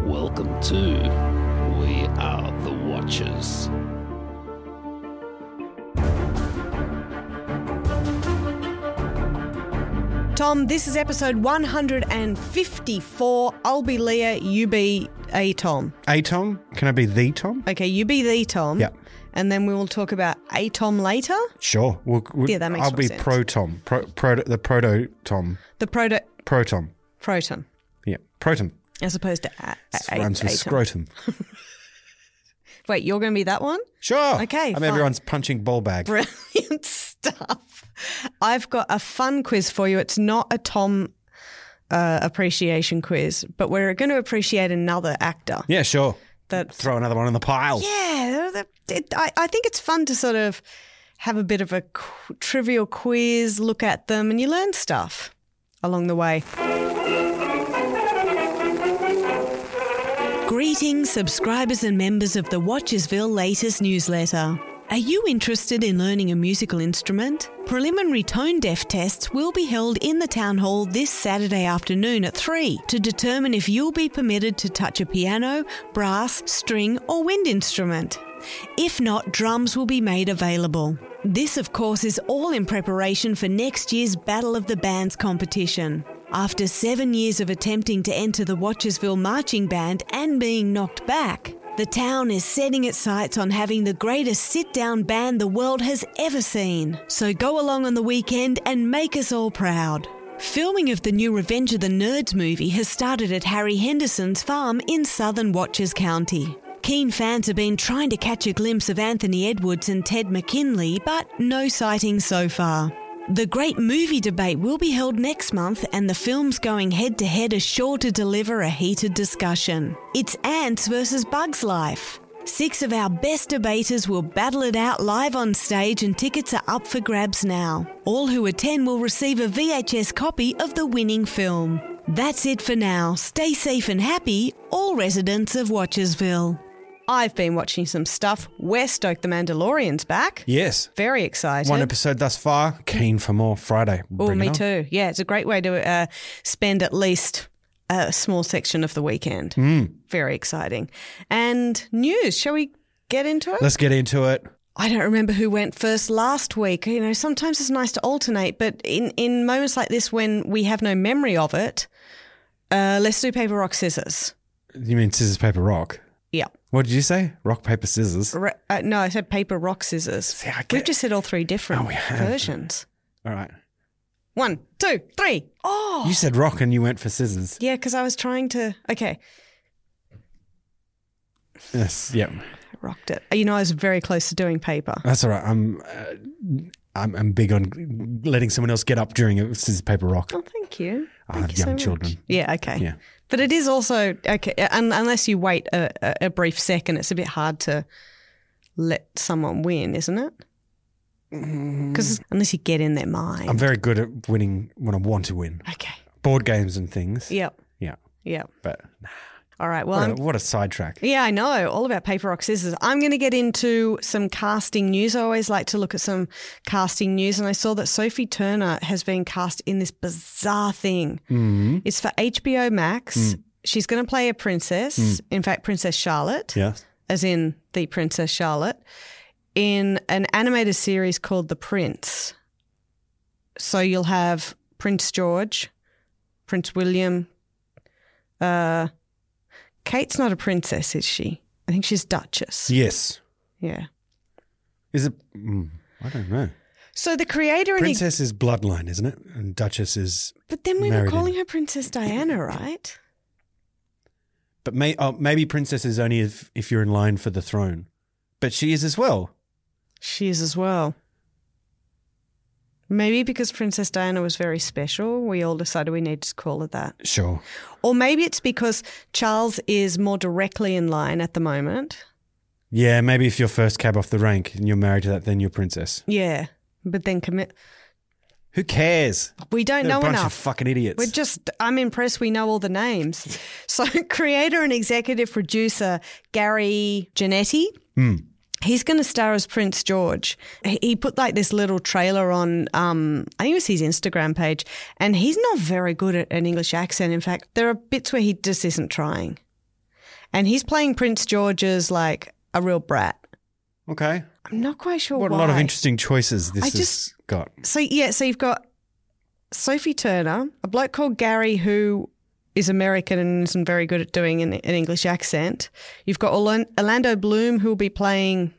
Welcome to We Are the Watchers. Tom, this is episode 154. I'll be Leah, you be a Tom. A Tom? Can I be the Tom? Okay, you be the Tom. Yeah. And then we will talk about a Tom later. Sure. Yeah, that makes I'll more be sense. Pro Tom. The Proto Tom. The Pro Tom. Proton, Yeah. Proton. as opposed to Rhymes with Atom. scrotum. Wait, you're going to be that one? Sure. Okay, I'm fine. everyone's punching ball bag. Brilliant stuff. I've got a fun quiz for you. It's not a Tom appreciation quiz, but we're going to appreciate another actor. Yeah, sure. That Throw another one in the pile. Yeah, I think it's fun to sort of have a bit of a trivial quiz, look at them, and you learn stuff along the way. Greetings, subscribers and members of the Watchersville latest newsletter. Are you interested in learning a musical instrument? Preliminary tone deaf tests will be held in the town hall this Saturday afternoon at 3 to determine if you'll be permitted to touch a piano, brass, string or wind instrument. If not, drums will be made available. This, of course, is all in preparation for next year's Battle of the Bands competition. After 7 years of attempting to enter the Watchersville Marching Band and being knocked back, the town is setting its sights on having the greatest sit-down band the world has ever seen. So go along on the weekend and make us all proud. Filming of the new Revenge of the Nerds movie has started at Harry Henderson's farm in southern Watchers County. Keen fans have been trying to catch a glimpse of Anthony Edwards and Ted McKinley, but no sightings so far. The great movie debate will be held next month, and the films going head-to-head are sure to deliver a heated discussion. It's Ants versus Bugs Life. 6 of our best debaters will battle it out live on stage, and tickets are up for grabs now. All who attend will receive a VHS copy of the winning film. That's it for now. Stay safe and happy, all residents of Watchersville. I've been watching some stuff. We're stoked the Mandalorian's back. Yes. Very excited. 1 episode thus far. Keen for more. Friday. Oh, Bring it me on. too. Yeah, it's a great way to spend at least a small section of the weekend. Very exciting. And news, shall we get into it? Let's get into it. I don't remember who went first last week. You know, sometimes it's nice to alternate, but in moments like this when we have no memory of it, let's do paper, rock, scissors. You mean scissors, paper, rock? Yeah. What did you say? Rock, paper, scissors? No, I said paper, rock, scissors. See, I get We've it. just said all 3 different we have. versions. All right. 1, 2, 3. Oh! You said rock and you went for scissors. Yeah, because I was trying to... Okay. Yes. Yep. I rocked it. You know, I was very close to doing paper. That's all right. I'm big on letting someone else get up during a scissors, paper, rock. Oh, thank you. I Thank have you so young much. children. Yeah, okay. Yeah. But it is also, okay, unless you wait a brief second, it's a bit hard to let someone win, isn't it? Because unless you get in their mind. I'm very good at winning when I want to win. Okay. Board games and things. Yep. Yeah. Yep. But All right. Well, what a sidetrack. yeah, I know. All about paper, rock, scissors. I'm going to get into some casting news. I always like to look at some casting news, and I saw that Sophie Turner has been cast in this bizarre thing. It's for HBO Max. She's going to play a princess, in fact, Princess Charlotte, Yes. as in the Princess Charlotte, in an animated series called The Prince. So you'll have Prince George, Prince William, Kate's not a princess, is she? I think she's Duchess. Yes. Yeah. Is it? I don't know. So the creator and Princess is bloodline, isn't it? And Duchess is. but then we were married calling in. her Princess Diana, right? But maybe Princess is only if you're in line for the throne. But she is as well. She is as well. Maybe because Princess Diana was very special, we all decided we need to call her that. Sure. Or maybe it's because Charles is more directly in line at the moment. Yeah, maybe if you're first cab off the rank and you're married to that, then you're princess. Yeah. But then Who cares? we don't They're know a bunch enough. of fucking idiots. I'm impressed we know all the names. So creator and executive producer Gary Janetti, he's going to star as Prince George. He put like this little trailer on, I think it was his Instagram page, and he's not very good at an English accent. In fact, there are bits where he just isn't trying. and he's playing Prince George's like a real brat. Okay. I'm not quite sure What why. a lot of interesting choices this I has just- got. So you've got Sophie Turner, a bloke called Gary who is American and isn't very good at doing an English accent. You've got Orlando Bloom, who will be playing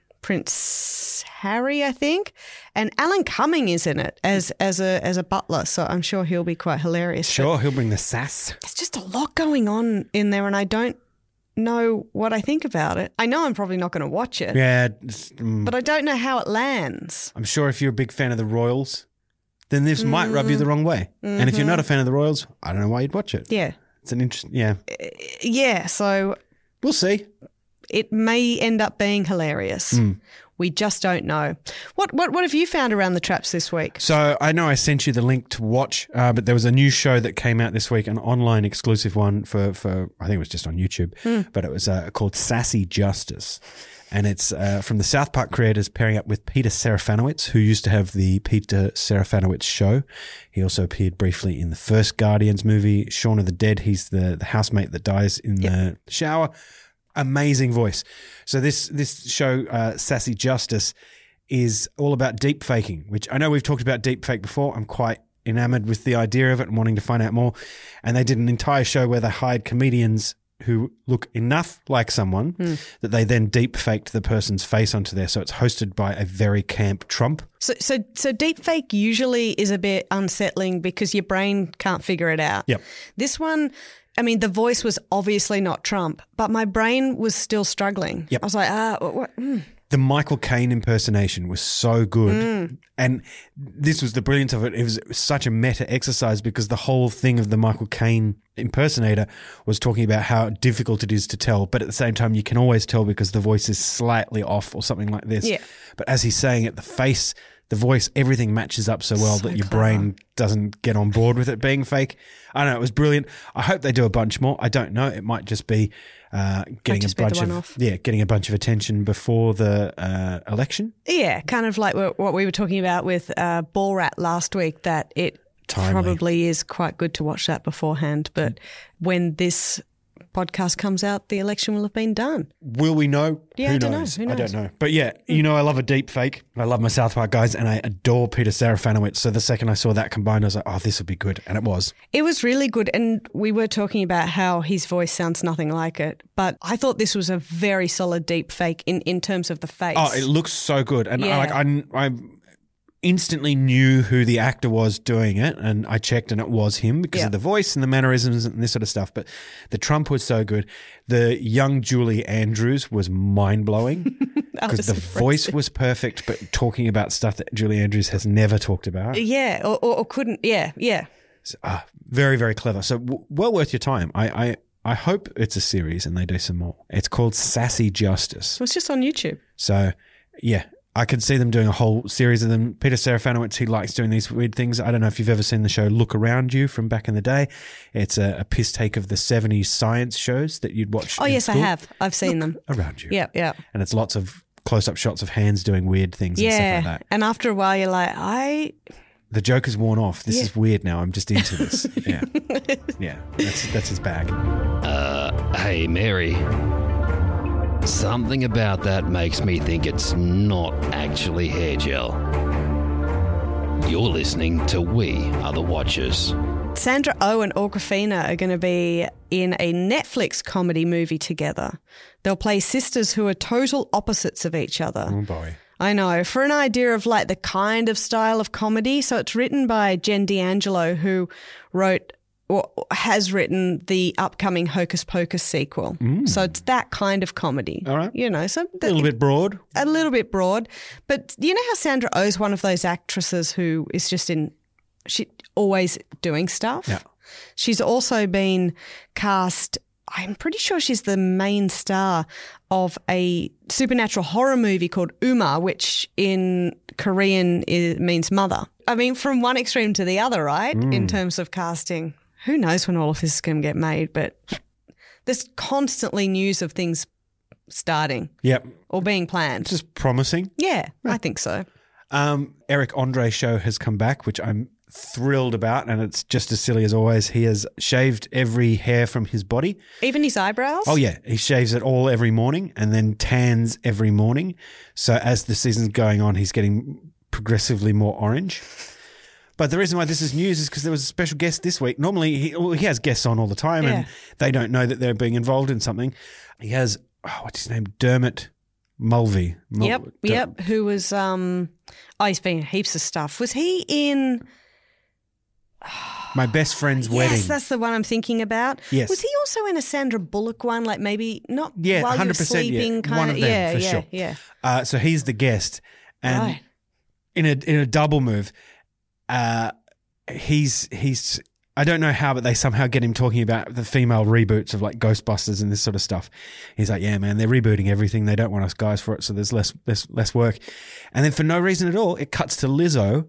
Prince Harry, I think, and Alan Cumming is in it as a butler. So I'm sure he'll be quite hilarious. Sure, he'll bring the sass. There's just a lot going on in there, and I don't know what I think about it. I know I'm probably not going to watch it, Yeah, but I don't know how it lands. I'm sure if you're a big fan of the Royals, then this might rub you the wrong way. And if you're not a fan of the Royals, I don't know why you'd watch it. Yeah. It's an interesting, yeah. Yeah, so We'll see. it may end up being hilarious. We just don't know. What have you found around the traps this week? So I know I sent you the link to watch, but there was a new show that came out this week, an online exclusive one for I think it was just on YouTube, but it was called Sassy Justice. And it's from the South Park creators pairing up with Peter Serafinowicz, who used to have the Peter Serafinowicz show. He also appeared briefly in the first Guardians movie, Shaun of the Dead. He's the housemate that dies in the shower. Amazing voice. So this show, Sassy Justice, is all about deep faking, which I know we've talked about deep fake before. I'm quite enamored with the idea of it and wanting to find out more. And they did an entire show where they hired comedians who look enough like someone that they then deep faked the person's face onto there. So it's hosted by a very camp Trump. So deepfake usually is a bit unsettling because your brain can't figure it out. Yep. This one, I mean, the voice was obviously not Trump, but my brain was still struggling. Yep. I was like, what? The Michael Caine impersonation was so good. And this was the brilliance of it. It was such a meta exercise because the whole thing of the Michael Caine impersonator was talking about how difficult it is to tell. But at the same time, you can always tell because the voice is slightly off or something like this. Yeah. But as he's saying it, the face, the voice, everything matches up so well that your brain doesn't get on board with it being fake. I don't know. It was brilliant. I hope they do a bunch more. I don't know. It might just be getting a bunch of attention before the election. Yeah, kind of like what we were talking about with Borat last week, that it probably is quite good to watch that beforehand. But when this podcast comes out, the election will have been done. Will we know? Yeah, Who I don't knows? know. Who I knows? don't know. But yeah, you know, I love a deep fake. I love my South Park guys and I adore Peter Serafinowicz. So the second I saw that combined, I was like, oh, this will be good. And it was. It was really good. And we were talking about how his voice sounds nothing like it. But I thought this was a very solid deep fake in terms of the face. Oh, it looks so good. And Yeah. I instantly knew who the actor was doing it, and I checked and it was him because of the voice and the mannerisms and this sort of stuff. But the Trump was so good. The young Julie Andrews was mind-blowing because the voice was perfect, but talking about stuff that Julie Andrews has never talked about. Yeah, or couldn't. Yeah. So, very, very clever. So well worth your time. I hope it's a series and they do some more. It's called Sassy Justice. It was just on YouTube. So, yeah, I could see them doing a whole series of them. Peter Serafinowicz, he likes doing these weird things. I don't know if you've ever seen the show Look Around You from back in the day. It's a piss take of the 70s science shows that you'd watch. Oh, yes, school. I have. I've seen them. Around You. Yeah. And it's lots of close-up shots of hands doing weird things and stuff like that. And after a while, you're like, The joke is worn off. This is weird now. I'm just into this. Yeah. Yeah. That's his bag. Hey, Mary. Something about that makes me think it's not actually hair gel. You're listening to We Are the Watchers. Sandra Oh and Awkwafina are going to be in a Netflix comedy movie together. They'll play sisters who are total opposites of each other. Oh, boy. I know. For an idea of like the kind of style of comedy, so it's written by Jen D'Angelo, who wrote or has written the upcoming Hocus Pocus sequel. So it's that kind of comedy. All right. You know, so A little bit broad. a little bit broad. But you know how Sandra Oh is one of those actresses who is just she always doing stuff? Yeah. She's also been cast, I'm pretty sure she's the main star of a supernatural horror movie called Uma, which in Korean means mother. I mean, from one extreme to the other, right? In terms of casting. Who knows when all of this is going to get made, but there's constantly news of things starting Yep. or being planned. Just promising. Yeah, I think so. Eric Andre show has come back, which I'm thrilled about, and it's just as silly as always, he has shaved every hair from his body. Even his eyebrows? Oh, yeah. He shaves it all every morning and then tans every morning. So as the season's going on, he's getting progressively more orange. But the reason why this is news is because there was a special guest this week. Normally, he has guests on all the time and they don't know that they're being involved in something. He has, what's his name? Dermot Mulvey. Yep. Who was, he's been in heaps of stuff. Was he in... My Best Friend's Wedding. Yes, that's the one I'm thinking about. Yes. Was he also in a Sandra Bullock one, like maybe not while 100%, you're sleeping kind one of them, for sure. Yeah. So he's the guest. And in a double move, he's I don't know how, but they somehow get him talking about the female reboots of like Ghostbusters and this sort of stuff. He's like, yeah, man, they're rebooting everything. They don't want us guys for it, so there's less work. And then for no reason at all, it cuts to Lizzo,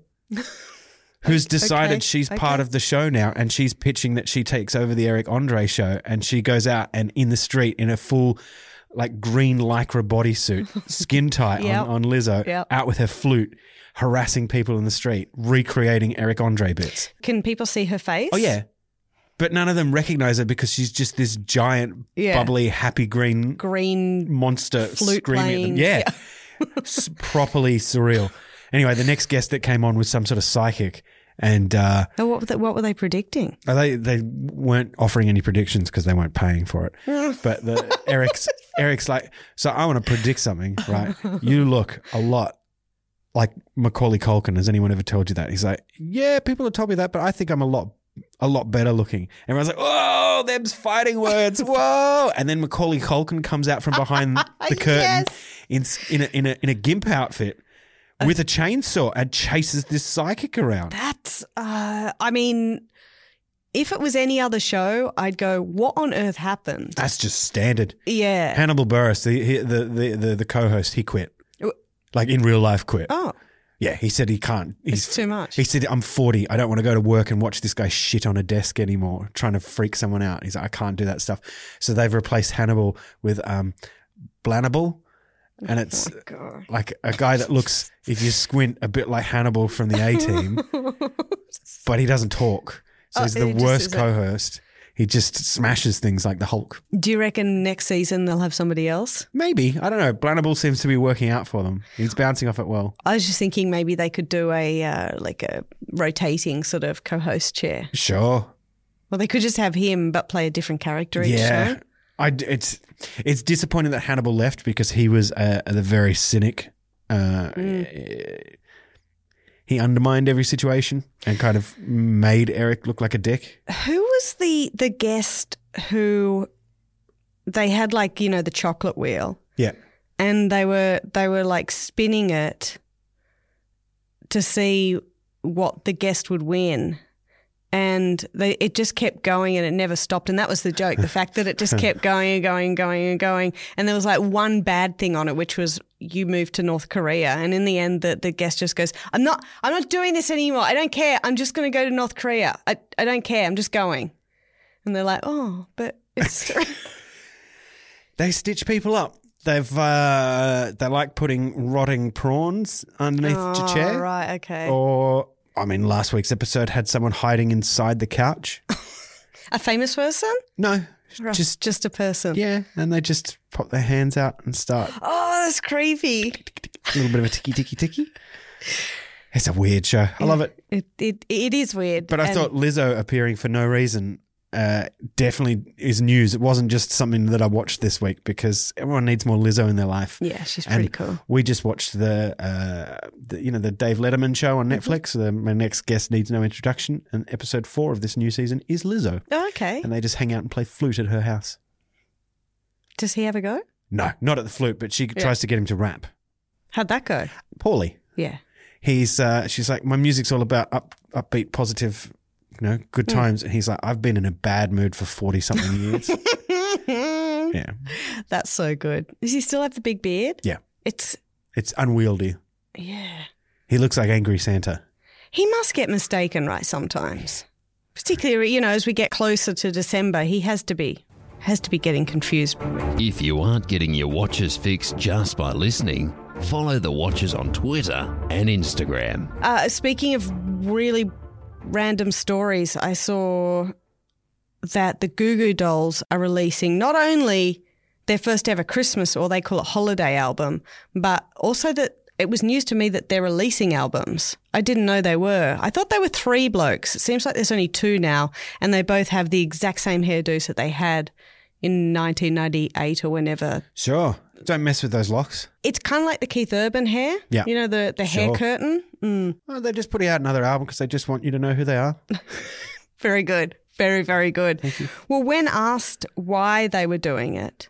who's decided she's part of the show now, and she's pitching that she takes over the Eric Andre show, and she goes out and in the street in a full like green lycra bodysuit, skin tight on Lizzo, out with her flute, harassing people in the street, recreating Eric Andre bits. Can people see her face? Oh, yeah. But none of them recognize her because she's just this giant, bubbly, happy green monster flute screaming playing. at them. Yeah. It's properly surreal. Anyway, the next guest that came on was some sort of psychic. And what were they predicting? They weren't offering any predictions because they weren't paying for it. But Eric's like, so I want to predict something, right? You look a lot like Macaulay Culkin. Has anyone ever told you that? He's like, yeah, people have told me that, but I think I'm a lot better looking. Everyone's like, whoa, them's fighting words, whoa. And then Macaulay Culkin comes out from behind the curtain in a gimp outfit with a chainsaw and chases this psychic around. That's, I mean, if it was any other show, I'd go, what on earth happened? That's just standard. Yeah. Hannibal Buress, the co-host, he quit. Like in real life quit. Oh. Yeah, he said he can't. It's too much. He said, I'm 40. I don't want to go to work and watch this guy shit on a desk anymore, trying to freak someone out. He's like, I can't do that stuff. So they've replaced Hannibal with Blanable. And it's like a guy that looks, if you squint, a bit like Hannibal from the A-Team, but he doesn't talk. So he's the worst co-host. He just smashes things like the Hulk. Do you reckon next season they'll have somebody else? Maybe. I don't know. Blanable seems to be working out for them. He's bouncing off it well. I was just thinking maybe they could do a rotating sort of co-host chair. Sure. Well, they could just have him but play a different character each show. It's disappointing that Hannibal left because he was the very cynic. He undermined every situation and kind of made Eric look like a dick. Who was the guest who they had like, you know, the chocolate wheel? Yeah. And they were like spinning it to see what the guest would win. And it just kept going and it never stopped. And that was the joke, the fact that it just kept going and going and going and going. And there was like one bad thing on it, which was you moved to North Korea. And in the end, the guest just goes, I'm not doing this anymore. I don't care. I'm just going to go to North Korea. I don't care. I'm just going. And they're like, oh, but it's... They stitch people up. They like putting rotting prawns underneath your chair. Right, okay. Or... I mean, last week's episode had someone hiding inside the couch. A famous person? No, just a person. Yeah, and they just pop their hands out and start. Oh, that's creepy. A little bit of a ticky. It's a weird show. I love it. It is weird. But I thought Lizzo appearing for no reason definitely is news. It wasn't just something that I watched this week because everyone needs more Lizzo in their life. Yeah, she's pretty cool. We just watched the Dave Letterman show on Netflix. My next guest needs no introduction, and episode 4 of this new season is Lizzo. Oh, okay. And they just hang out and play flute at her house. Does he have a go? No, not at the flute, but she tries to get him to rap. How'd that go? Poorly. Yeah. She's like, my music's all about upbeat, positive, good times. And he's like, I've been in a bad mood for 40-something years. Yeah. That's so good. Does he still have the big beard? Yeah. It's unwieldy. Yeah. He looks like Angry Santa. He must get mistaken right sometimes. Particularly, as we get closer to December, he has to be getting confused. If you aren't getting your watches fixed just by listening, follow the Watchers on Twitter and Instagram. Speaking of really random stories, I saw that the Goo Goo Dolls are releasing not only their first ever Christmas, or they call it holiday album, but also that it was news to me that they're releasing albums. I didn't know they were. I thought they were 3 blokes. It seems like there's only 2 now, and they both have the exact same hairdos that they had in 1998 or whenever. Sure. Don't mess with those locks. It's kind of like the Keith Urban hair. Yeah. You know, the hair Sure. curtain. Well, they're just putting out another album because they just want you to know who they are. Very good. Very, very good. Thank you. Well, when asked why they were doing it,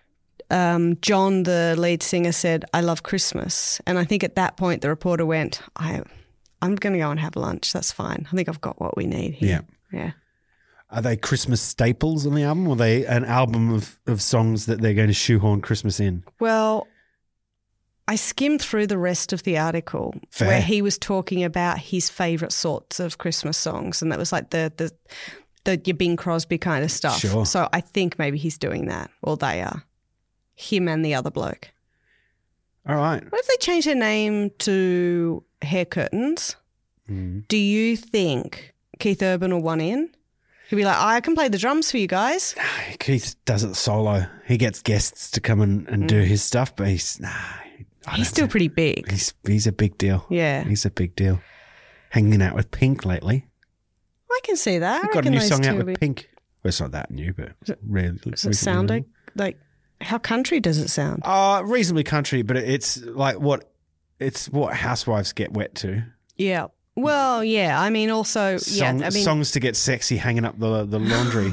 John, the lead singer, said, "I love Christmas." And I think at that point the reporter went, I'm going to go and have lunch. That's fine. I think I've got what we need here. Yeah. Are they Christmas staples on the album, or are they an album of songs that they're going to shoehorn Christmas in? Well, I skimmed through the rest of the article Fair. where he was talking about his favourite sorts of Christmas songs, and that was like the your Bing Crosby kind of stuff. Sure. So I think maybe he's doing that, or they are. Him and the other bloke. All right. What if they change their name to Hair Curtains? Do you think Keith Urban will want in? He'll be like, I can play the drums for you guys. Keith does it solo. He gets guests to come and do his stuff, but he's Still pretty big. He's a big deal. Yeah. He's a big deal. Hanging out with Pink lately. I can see that. We've I got a reckon new those song two out will with be- Pink. Well, it's not that new, but really. Does it sound like how country does it sound? Reasonably country, but it's like what housewives get wet to. Yeah. Well, yeah. I mean, also, Songs to get sexy, hanging up the laundry.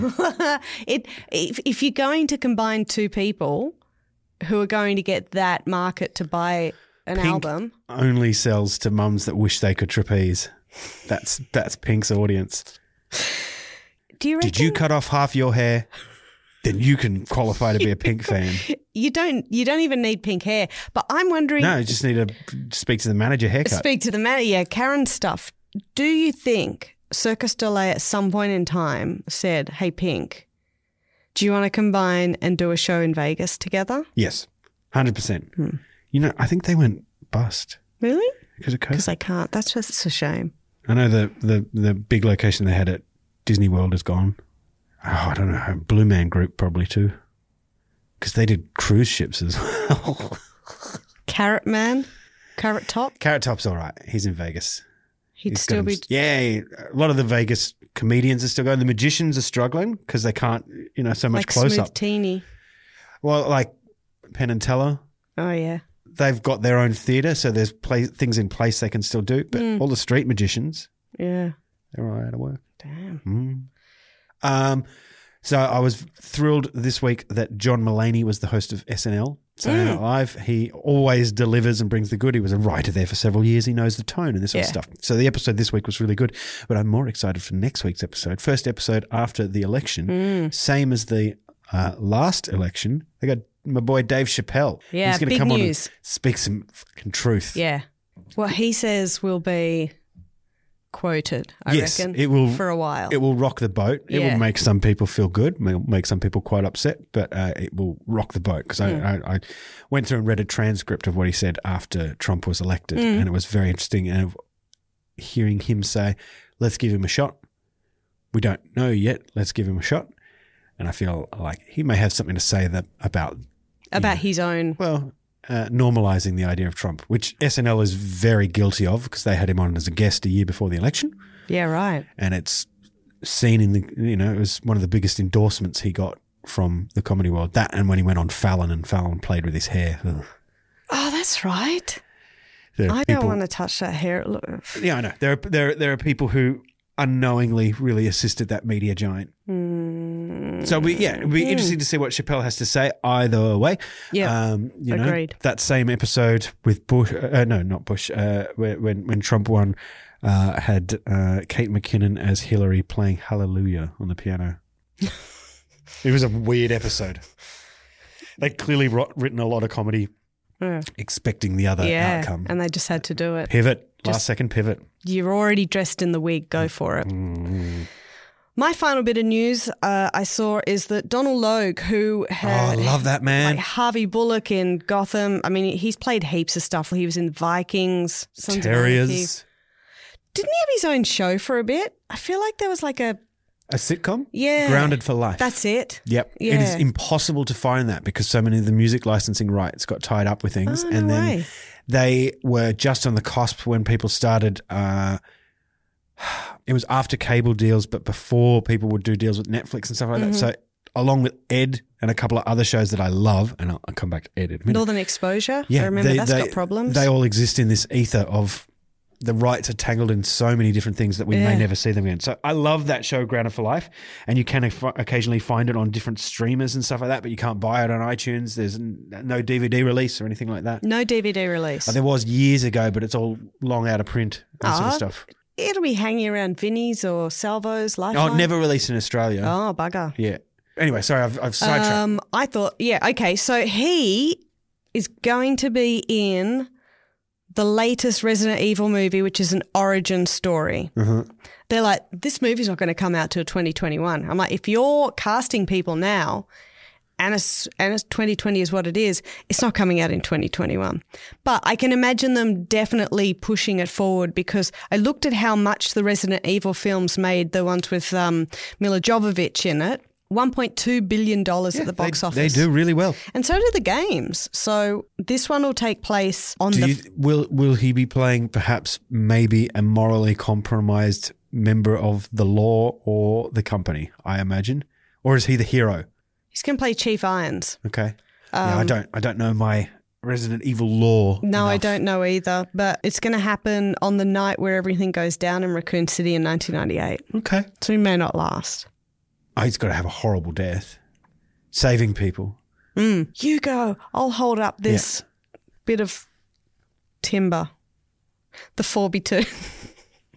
if you're going to combine 2 people who are going to get that market to buy an Pink album, only sells to mums that wish they could trapeze. That's Pink's audience. do you reckon Did you cut off half your hair? Then you can qualify to be a Pink fan. you don't even need pink hair? But I'm wondering. No, you just need to speak to the manager haircut. Speak to the man. Yeah, Karen stuff. Do you think Circus du Soleil at some point in time said, "Hey, Pink, do you want to combine and do a show in Vegas together?" Yes, 100%. You know, I think they went bust Really? because of Because COVID. they can't. That's just a shame. I know the big location they had at Disney World is gone. Oh, I don't know. Blue Man Group probably too. Because they did cruise ships as well. Carrot Top. Carrot Top's all right. He's in Vegas. He'd He's still got be. him- Yeah, a lot of the Vegas comedians are still going. The magicians are struggling because they can't, so much Like close Smooth up. Teeny. Well, like Penn and Teller, Oh yeah. they've got their own theatre, so there's things in place they can still do. But all the street magicians, Yeah. they're all out of work. Damn. So I was thrilled this week that John Mulaney was the host of SNL Saturday Night Live. He always delivers and brings the good. He was a writer there for several years. He knows the tone and this sort of Yeah. stuff. So the episode this week was really good, but I'm more excited for next week's episode. First episode after the election, same as the last election. They got my boy Dave Chappelle. Yeah, He's going to big come on and news. speak some fucking truth. Yeah. What he says will be quoted, I Yes, reckon, it will for a while. It will rock the boat. It Yeah. will make some people feel good, make some people quite upset, but it will rock the boat because I went through and read a transcript of what he said after Trump was elected, and it was very interesting. And hearing him say, "Let's give him a shot. We don't know yet. Let's give him a shot." And I feel like he may have something to say about his own. normalizing the idea of Trump, which SNL is very guilty of because they had him on as a guest a year before the election. Yeah, right. And it's seen in the, it was one of the biggest endorsements he got from the comedy world. That and when he went on Fallon and Fallon played with his hair. Ugh. Oh, that's right. There are I people- don't want to touch that hair. Look. Yeah, I know. There are people who unknowingly really assisted that media giant. So it'd be interesting to see what Chappelle has to say either way. Yeah, agreed. That same episode with Bush, not Bush, when Trump won, had Kate McKinnon as Hillary playing Hallelujah on the piano. It was a weird episode. They'd clearly written a lot of comedy expecting the other outcome. And they just had to do it. Pivot, last second pivot. You're already dressed in the wig. Go for it. My final bit of news I saw is that Donald Logue, who had I love that man. like Harvey Bullock in Gotham. I mean, he's played heaps of stuff. He was in Vikings, Sons of Anarchy. Terriers. Didn't he have his own show for a bit? I feel like there was like a sitcom? Yeah. Grounded for Life. That's it. Yep. Yeah. It is impossible to find that because so many of the music licensing rights got tied up with things. Oh, and no then way. they were just on the cusp when people started it was after cable deals, but before people would do deals with Netflix and stuff like that. So along with Ed and a couple of other shows that I love, and I'll come back to Ed in a minute. Northern Exposure. Yeah, I remember that's got problems. They all exist in this ether of the rights are tangled in so many different things that we may never see them again. So I love that show, Grounded for Life, and you can occasionally find it on different streamers and stuff like that, but you can't buy it on iTunes. There's no DVD release or anything like that. No DVD release. There was years ago, but it's all long out of print, that sort of stuff. It'll be hanging around Vinnie's or Salvo's, Lifeline. Oh, never released in Australia. Oh, bugger. Yeah. Anyway, sorry, I've sidetracked. I thought, okay, so he is going to be in the latest Resident Evil movie, which is an origin story. They're like, this movie's not going to come out till 2021. I'm like, if you're casting people now and it's 2020 is what it is, it's not coming out in 2021. But I can imagine them definitely pushing it forward because I looked at how much the Resident Evil films made, the ones with Mila Jovovich in it. $1.2 billion at the box office. They do really well. And so do the games. So this one will take place on Will he be playing perhaps maybe a morally compromised member of the law or the company, I imagine? Or is he the hero? He's going to play Chief Irons. Okay. I don't know my Resident Evil lore. No, enough. I don't know either. But it's going to happen on the night where everything goes down in Raccoon City in 1998. Okay. So he may not last. Oh, he's got to have a horrible death. Saving people. You go. I'll hold up this bit of timber. The 4x2.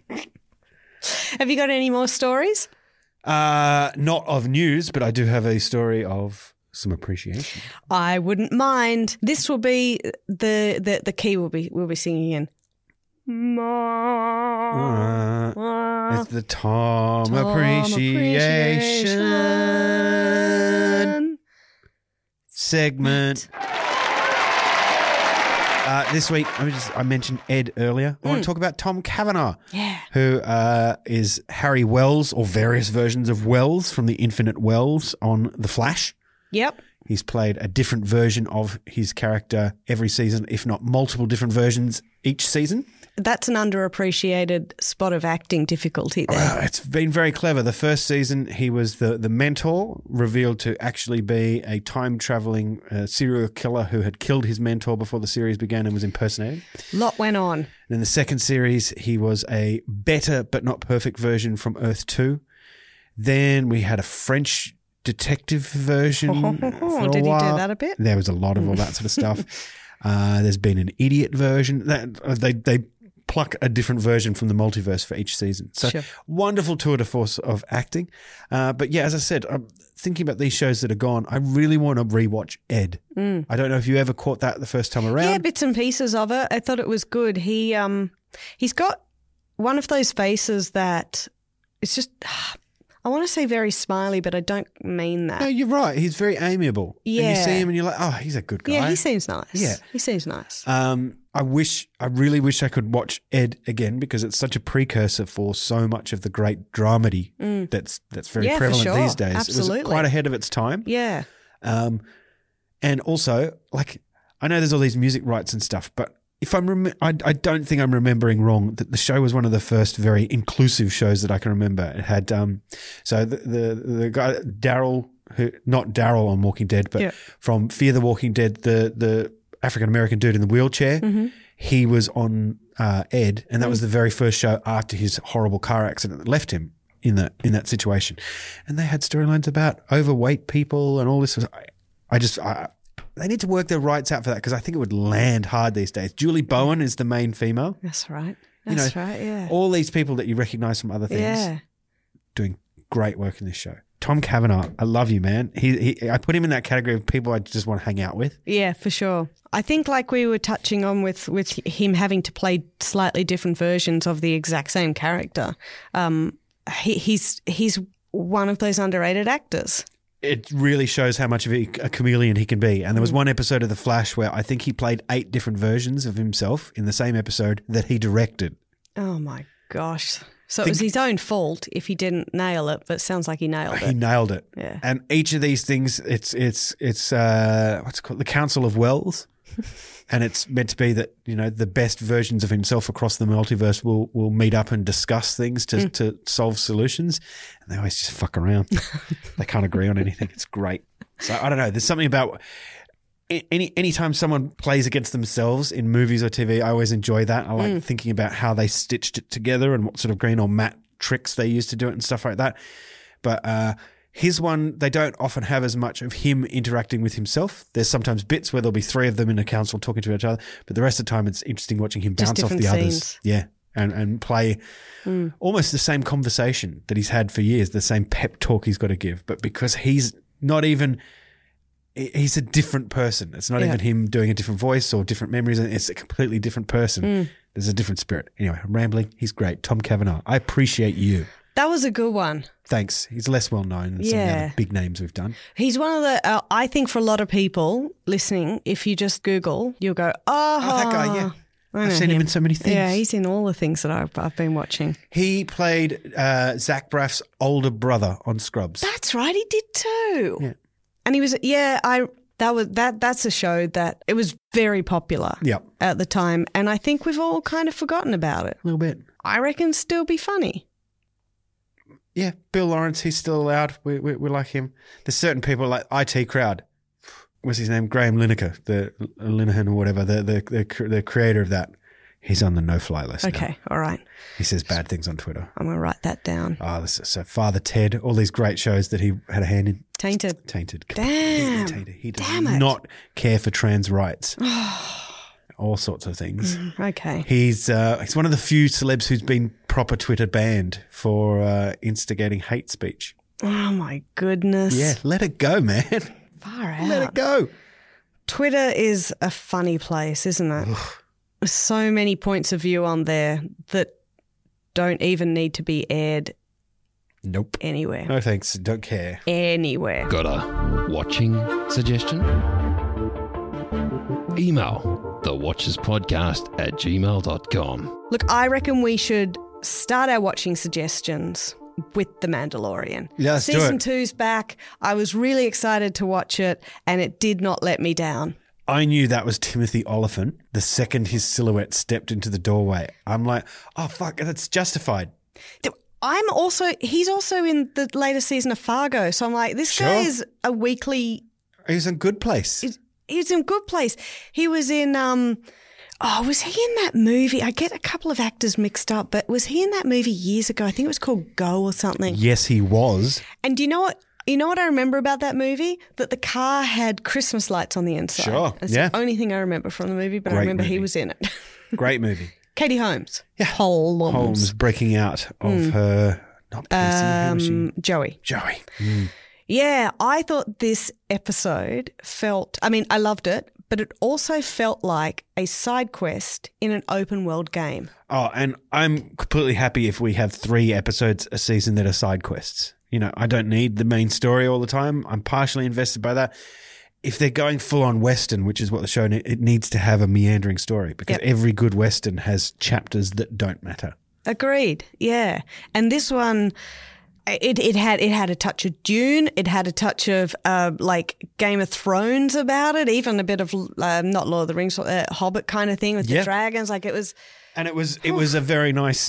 Have you got any more stories? Not of news, but I do have a story of some appreciation. I wouldn't mind. This will be the key we'll be singing in. It's the Tom appreciation segment. This week, I mentioned Ed earlier. I want to talk about Tom Cavanagh, who is Harry Wells or various versions of Wells from the Infinite Wells on The Flash. Yep. He's played a different version of his character every season, if not multiple different versions each season. That's an underappreciated spot of acting difficulty there. It's been very clever. The first season, he was the mentor, revealed to actually be a time-traveling serial killer who had killed his mentor before the series began and was impersonating. Lot went on. And in the second series, he was a better but not perfect version from Earth 2. Then we had a French detective version for a Did while. he do that a bit? There was a lot of all that sort of stuff. There's been an idiot version. They pluck a different version from the multiverse for each season. So wonderful tour de force of acting. But yeah, as I said, I'm thinking about these shows that are gone. I really want to rewatch Ed. I don't know if you ever caught that the first time around. Yeah, bits and pieces of it. I thought it was good. He's got one of those faces that it's just, I want to say very smiley, but I don't mean that. No, you're right. He's very amiable. Yeah. And you see him and you're like, oh, he's a good guy. Yeah, he seems nice. Yeah. He seems nice. I really wish I could watch Ed again because it's such a precursor for so much of the great dramedy that's very prevalent these days. Absolutely. It was quite ahead of its time. Yeah. And also, like, I know there's all these music rights and stuff, but if I don't think I'm remembering wrong that the show was one of the first very inclusive shows that I can remember. It had so the guy Daryl, who not Daryl on Walking Dead, but from Fear the Walking Dead, the African American dude in the wheelchair. He was on Ed, and that was the very first show after his horrible car accident that left him in that situation. And they had storylines about overweight people and all this. They need to work their rights out for that because I think it would land hard these days. Julie Bowen is the main female. That's right. That's right, yeah. All these people that you recognise from other things doing great work in this show. Tom Cavanagh, I love you, man. I put him in that category of people I just want to hang out with. Yeah, for sure. I think like we were touching on with him having to play slightly different versions of the exact same character, he's one of those underrated actors. It really shows how much of a chameleon he can be. And there was one episode of The Flash where I think he played 8 different versions of himself in the same episode that he directed. Oh, my gosh. So it was his own fault if he didn't nail it, but it sounds like he nailed it. He nailed it. Yeah. And each of these things, it's what's it called? The Council of Wells. And it's meant to be that, the best versions of himself across the multiverse will meet up and discuss things to solve solutions. And they always just fuck around. They can't agree on anything. It's great. So I don't know. There's something about anytime someone plays against themselves in movies or TV, I always enjoy that. I like thinking about how they stitched it together and what sort of green or matte tricks they used to do it and stuff like that. But his one, they don't often have as much of him interacting with himself. There's sometimes bits where there'll be three of them in a council talking to each other, but the rest of the time it's interesting watching him bounce off the others. Yeah, and play almost the same conversation that he's had for years, the same pep talk he's got to give. But because he's not even... He's a different person. It's not even him doing a different voice or different memories. It's a completely different person. There's a different spirit. Anyway, I'm rambling. He's great. Tom Cavanaugh. I appreciate you. That was a good one. Thanks. He's less well known than some of the other big names we've done. He's one of the, I think for a lot of people listening, if you just Google, you'll go, oh that guy, yeah. I've seen him in so many things. Yeah, he's in all the things that I've been watching. He played Zach Braff's older brother on Scrubs. That's right, he did too. Yeah. And he was, that's a show that it was very popular at the time. And I think we've all kind of forgotten about it. A little bit. I reckon still be funny. Yeah, Bill Lawrence, he's still allowed. We like him. There's certain people like IT Crowd. What's his name? Graham Lineker, the Linehan or whatever, the creator of that. He's on the no-fly list. Okay, now. all right. He says bad things on Twitter. I'm going to write that down. Oh, so Father Ted, all these great shows that he had a hand in. Tainted. Damn. Tainted. He does not care for trans rights. All sorts of things. Okay. He's one of the few celebs who's been proper Twitter banned for instigating hate speech. Oh, my goodness. Yeah, let it go, man. Far out. Let it go. Twitter is a funny place, isn't it? Ugh. So many points of view on there that don't even need to be aired. Nope. Anywhere. No thanks. Don't care. Anywhere. Got a watching suggestion? Email thewatcherspodcast@gmail.com. Look, I reckon we should start our watching suggestions with The Mandalorian. Yeah, let's do it. Season 2's back. I was really excited to watch it and it did not let me down. I knew that was Timothy Olyphant the second his silhouette stepped into the doorway. I'm like, oh, fuck, that's justified. He's also in the latest season of Fargo. So I'm like, this guy is a weekly. He's in Good Place. He's in Good Place. He was in, was he in that movie? I get a couple of actors mixed up, but was he in that movie years ago? I think it was called Go or something. Yes, he was. And do you know what? You know what I remember about that movie? That the car had Christmas lights on the inside. Sure, That's the only thing I remember from the movie, but I remember he was in it. Great movie. Katie Holmes. Yeah. Holmes breaking out of her, not Casey, Joey. Mm. Yeah, I thought this episode I loved it, but it also felt like a side quest in an open world game. Oh, and I'm completely happy if we have 3 episodes a season that are side quests. I don't need the main story all the time. I'm partially invested by that. If they're going full on Western, which is what the show it needs to have a meandering story because every good Western has chapters that don't matter. Agreed. Yeah. And this one, it had a touch of Dune. It had a touch of like Game of Thrones about it, even a bit of not Lord of the Rings, Hobbit kind of thing with the dragons. Like it was. And it was a very nice.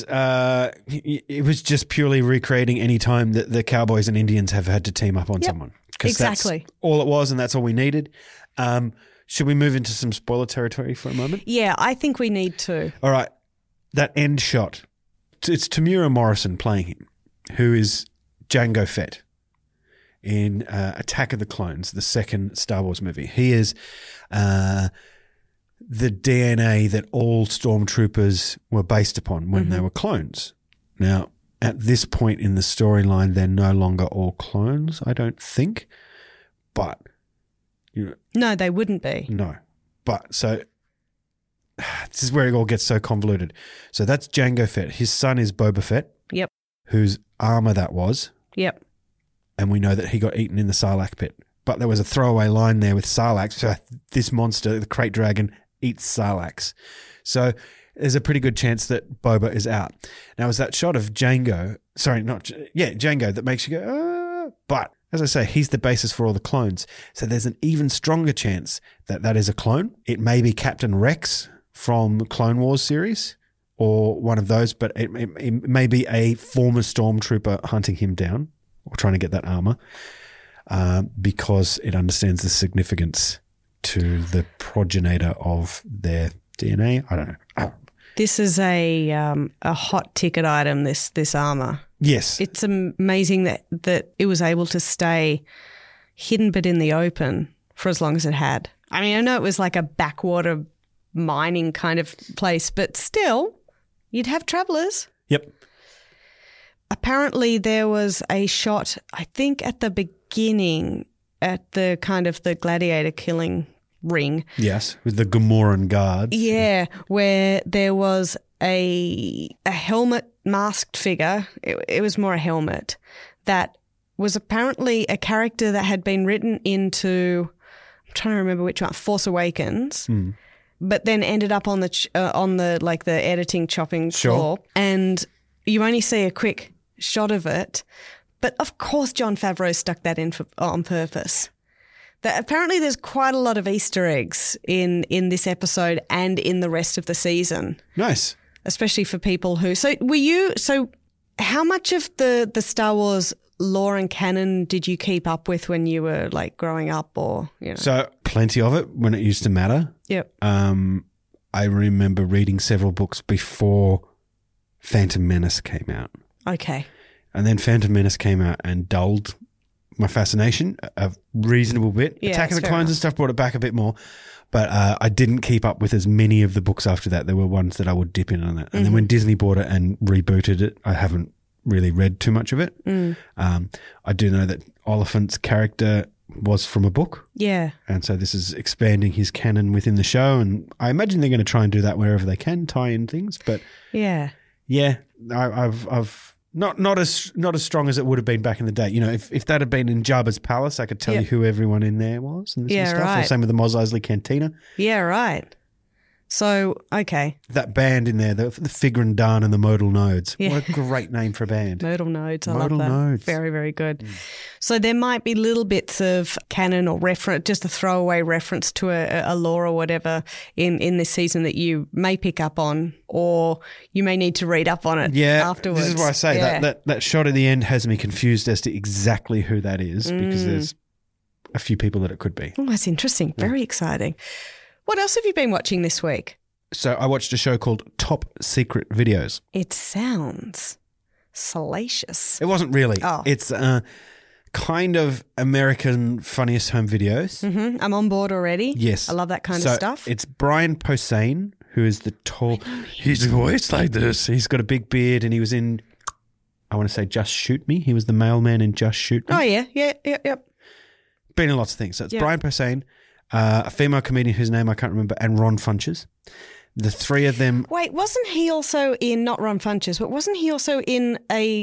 It was just purely recreating any time that the Cowboys and Indians have had to team up on someone. Exactly. That's all it was, and that's all we needed. Should we move into some spoiler territory for a moment? Yeah, I think we need to. All right, that end shot. It's Tamura Morrison playing him, who is Jango Fett in Attack of the Clones, the second Star Wars movie. He is. The DNA that all stormtroopers were based upon when they were clones. Now, at this point in the storyline, they're no longer all clones, I don't think. But, no, they wouldn't be. No. But, so, this is where it all gets so convoluted. So that's Jango Fett. His son is Boba Fett. Yep. Whose armor that was. Yep. And we know that he got eaten in the Sarlacc pit. But there was a throwaway line there with Sarlacc. So this monster, the Krayt Dragon, eats Sarlaccs. So there's a pretty good chance that Boba is out. Now, is that shot of Django, Django that makes you go, but as I say, he's the basis for all the clones. So there's an even stronger chance that that is a clone. It may be Captain Rex from the Clone Wars series or one of those, but it may be a former stormtrooper hunting him down or trying to get that armor because it understands the significance to the progenitor of their DNA. I don't know. This is a hot ticket item, this armor. Yes. It's amazing that it was able to stay hidden but in the open for as long as it had. I mean, I know it was like a backwater mining kind of place, but still, you'd have travelers. Yep. Apparently there was a shot, I think at the beginning, at the kind of the gladiator killing ring. Yes, with the Gamoran guards. Yeah, where there was a helmet masked figure. It was more a helmet that was apparently a character that had been written into, I'm trying to remember which one, Force Awakens, but then ended up on the like the editing chopping floor, and you only see a quick shot of it. But of course, Jon Favreau stuck that in on purpose. That apparently there's quite a lot of Easter eggs in this episode and in the rest of the season. Nice. Especially for people who... So how much of the Star Wars lore and canon did you keep up with when you were like growing up or, you know? So plenty of it when it used to matter. Yep. I remember reading several books before Phantom Menace came out. Okay. And then Phantom Menace came out and dulled my fascination a reasonable bit. Yeah, Attack of the Clones and stuff brought it back a bit more. But I didn't keep up with as many of the books after that. There were ones that I would dip in on that. And then when Disney bought it and rebooted it, I haven't really read too much of it. I do know that Oliphant's character was from a book. Yeah. And so this is expanding his canon within the show. And I imagine they're going to try and do that wherever they can, tie in things. But yeah, I've not as strong as it would have been back in the day. You know, if that had been in Jabba's palace, I could tell you who everyone in there was and this and stuff. Right. Or same with the Mos Eisley Cantina. Yeah, right. So, okay. That band in there, the Figrin D'an and the Modal Nodes. Yeah. What a great name for a band. Modal Nodes. I Modal love that. Nodes. Very, very good. So there might be little bits of canon or reference, just a throwaway reference to a lore or whatever in this season that you may pick up on, or you may need to read up on it afterwards. This is why I say that shot at the end has me confused as to exactly who that is because there's a few people that it could be. Oh, that's interesting. Very exciting. What else have you been watching this week? So I watched a show called Top Secret Videos. It sounds salacious. It wasn't really. Oh. It's kind of American Funniest Home Videos. Mm-hmm. I'm on board already. Yes. I love that kind of stuff. It's Brian Posehn, who is the tall... He's voiced like this. He's got a big beard and he was in, I want to say Just Shoot Me. He was the mailman in Just Shoot Me. Oh, yeah. Yep. Been in lots of things. So it's Brian Posehn, a female comedian whose name I can't remember, and Ron Funches. The three of them... Wait, wasn't he also in, not Ron Funches, but wasn't he also in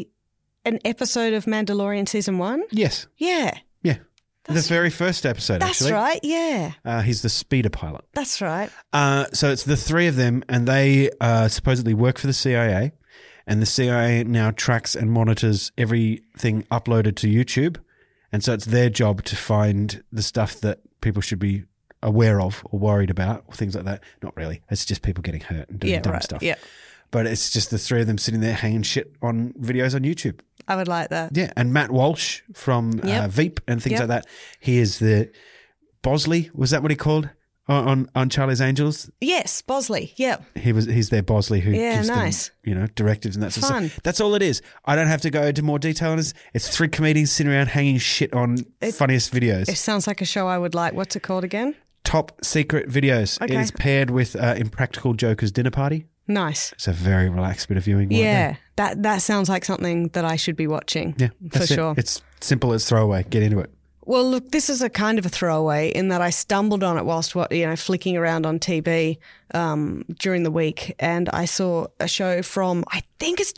an episode of Mandalorian Season 1? Yes. Yeah. Yeah. The very first episode, actually. That's right, yeah. He's the speeder pilot. That's right. So it's the three of them, and they supposedly work for the CIA, and the CIA now tracks and monitors everything uploaded to YouTube, and so it's their job to find the stuff that people should be aware of or worried about or things like that. Not really. It's just people getting hurt and doing dumb stuff. Yeah. But it's just the three of them sitting there hanging shit on videos on YouTube. I would like that. Yeah. And Matt Walsh from Veep and things like that. He is the Bosley. Was that what he called on Charlie's Angels? Yes, Bosley. Yeah. He's their Bosley who gives nice. them, directives and that sort of stuff. That's all it is. I don't have to go into more detail on this. It's three comedians sitting around hanging shit on funniest videos. It sounds like a show I would like. What's it called again? Top Secret Videos. Okay. It is paired with Impractical Jokers Dinner Party. Nice. It's a very relaxed bit of viewing. Yeah, that sounds like something that I should be watching. Yeah, for sure. It's simple as throwaway. Get into it. Well, look, this is a kind of a throwaway in that I stumbled on it whilst flicking around on TV during the week, and I saw a show from, I think it's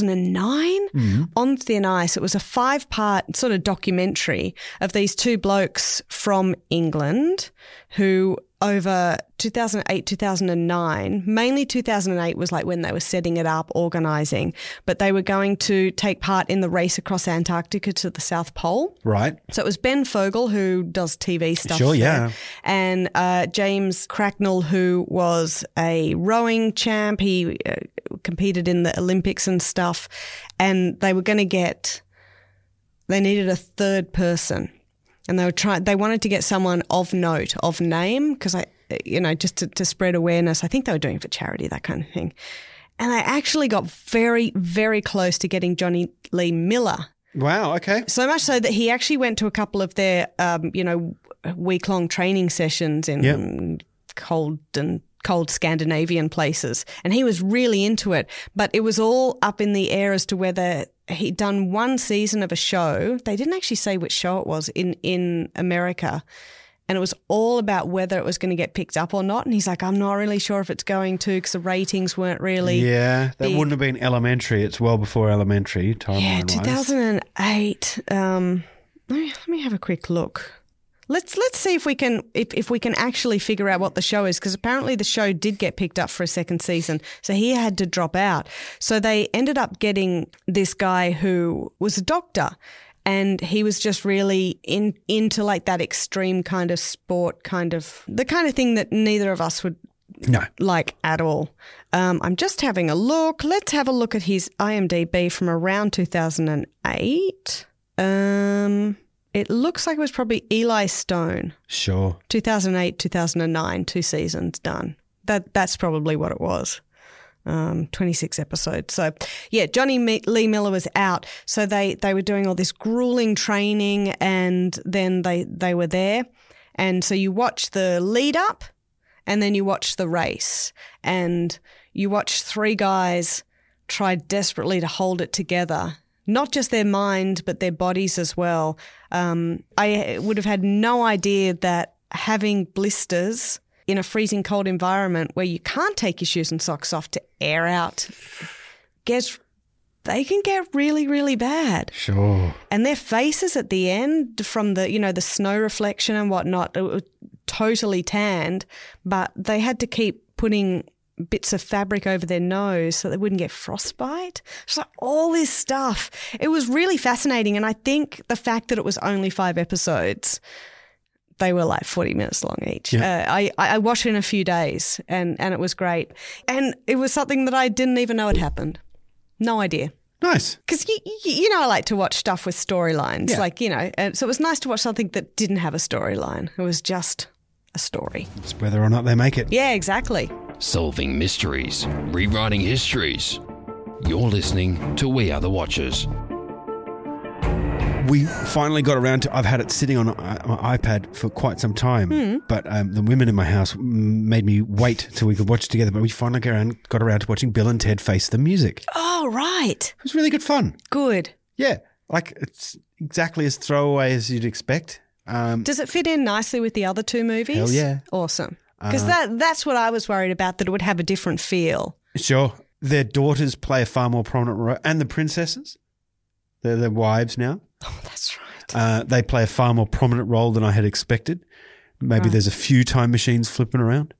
2009, On Thin Ice. It was a 5-part sort of documentary of these two blokes from England who over 2008, 2009. Mainly 2008 was like when they were setting it up, organising, but they were going to take part in the race across Antarctica to the South Pole. Right. So it was Ben Fogle, who does TV stuff. Sure, there, yeah. and James Cracknell, who was a rowing champ. He competed in the Olympics and stuff, and they were going to they needed a third person. And they wanted to get someone of note, of name, because just to spread awareness. I think they were doing it for charity, that kind of thing. And they actually got very, very close to getting Johnny Lee Miller. Wow, okay. So much so that he actually went to a couple of their, week-long training sessions in cold Scandinavian places. And he was really into it. But it was all up in the air as to whether he'd done one season of a show. They didn't actually say which show it was in America. And it was all about whether it was going to get picked up or not. And he's like, I'm not really sure if it's going to, because the ratings weren't really Yeah, that big. wouldn't have been Elementary. It's well before Elementary, timeline-wise. 2008. Let me have a quick look. Let's see if we can actually figure out what the show is, because apparently the show did get picked up for a second season, so he had to drop out. So they ended up getting this guy who was a doctor, and he was just really into like that extreme kind of sport, the kind of thing that neither of us would like at all. I'm just having a look. Let's have a look at his IMDb from around 2008. It looks like it was probably Eli Stone. Sure. 2008, 2009, 2 seasons done. That's probably what it was. 26 episodes. So, yeah, Johnny Lee Miller was out. So they were doing all this grueling training, and then they were there. And so you watch the lead up, and then you watch the race. And you watch 3 guys try desperately to hold it together. Not just their mind, but their bodies as well. I would have had no idea that having blisters in a freezing cold environment where you can't take your shoes and socks off to air out, they can get really, really bad. Sure. And their faces at the end from the snow reflection and whatnot, it was totally tanned, but they had to keep putting bits of fabric over their nose so they wouldn't get frostbite. It's like all this stuff. It was really fascinating, and I think the fact that it was only 5 episodes, they were like 40 minutes long each. Yeah. I watched it in a few days, and it was great. And it was something that I didn't even know had happened. No idea. Nice. Because, I like to watch stuff with storylines. Yeah. And so it was nice to watch something that didn't have a storyline. It was just a story. It's whether or not they make it. Yeah, exactly. Solving mysteries, rewriting histories. You're listening to We Are the Watchers. We finally got around to, I've had it sitting on my iPad for quite some time, but the women in my house made me wait till we could watch it together, but we finally got around to watching Bill and Ted Face the Music. Oh, right. It was really good fun. Good. Yeah, like it's exactly as throwaway as you'd expect. Does it fit in nicely with the other 2 movies? Hell yeah. Awesome. Because that's what I was worried about, that it would have a different feel. Sure. Their daughters play a far more prominent role, and the princesses, they're their wives now. Oh, that's right. They play a far more prominent role than I had expected. Maybe there's a few time machines flipping around.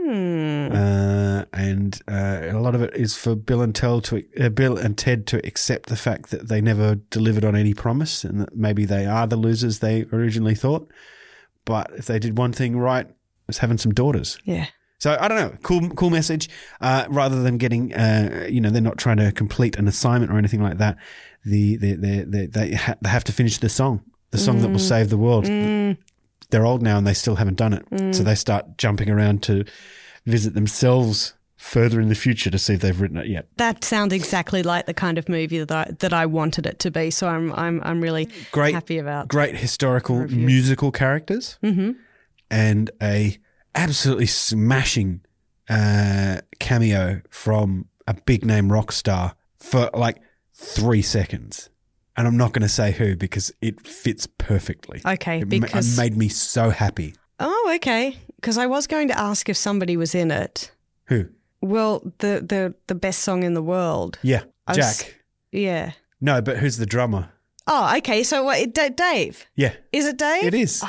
And a lot of it is for Bill and Ted to accept the fact that they never delivered on any promise, and that maybe they are the losers they originally thought. But if they did one thing right, it was having some daughters. Yeah. So I don't know, cool message. Rather than getting, they're not trying to complete an assignment or anything like that. They have to finish the song that will save the world. They're old now and they still haven't done it, so they start jumping around to visit themselves further in the future to see if they've written it yet. That sounds exactly like the kind of movie that I wanted it to be. So I'm really happy about. Great historical musical characters, and a absolutely smashing cameo from a big name rock star for like 3 seconds. And I'm not going to say who because it fits perfectly. Okay, It because made me so happy. Oh, okay. Because I was going to ask if somebody was in it. Who? Well, the best song in the world. Yeah, Jack. Yeah. No, but who's the drummer? Oh, okay. So what? Dave? Yeah. Is it Dave? It is. Oh,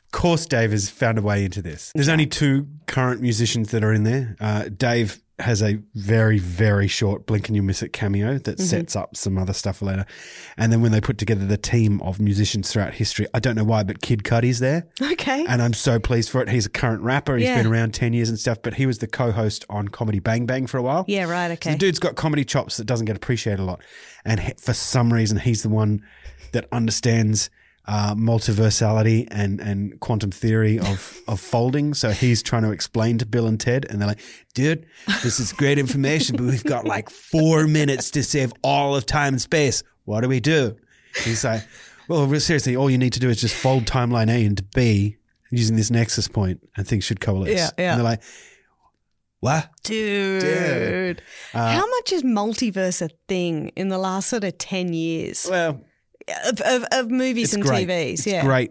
Of course, Dave has found a way into this. There's only 2 current musicians that are in there. Dave has a very, very short blink and you'll miss it cameo that sets up some other stuff later. And then when they put together the team of musicians throughout history, I don't know why, but Kid Cudi's there. Okay. And I'm so pleased for it. He's a current rapper. He's Yeah. been around 10 years and stuff, but he was the co-host on Comedy Bang Bang for a while. Yeah, right, okay. So the dude's got comedy chops that doesn't get appreciated a lot. And for some reason, he's the one that understands multiversality and quantum theory of folding. So he's trying to explain to Bill and Ted, and they're like, dude, this is great information, but we've got like 4 minutes to save all of time and space. What do we do? He's like, well, seriously, all you need to do is just fold timeline A into B using this nexus point and things should coalesce. Yeah. And they're like, what? Dude. How much is multiverse a thing in the last sort of 10 years Well, of movies and great. TVs? It's Yeah. great.